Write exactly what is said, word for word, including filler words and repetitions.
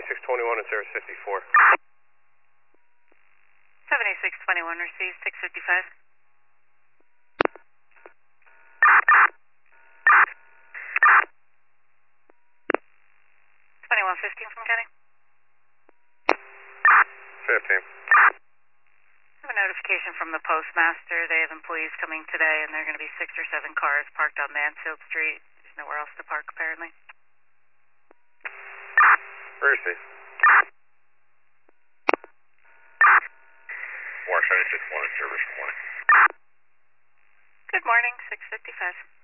seventy-six twenty-one and Sarah fifty-four. seventy-six twenty-one received, six fifty-five. twenty-one fifteen from County. fifteen. I have a notification from the postmaster. They have employees coming today, and there are going to be six or seven cars parked on Mansfield Street. There's nowhere else to park, apparently. Received. War seventy-six one, service morning. Good morning, six fifty-five.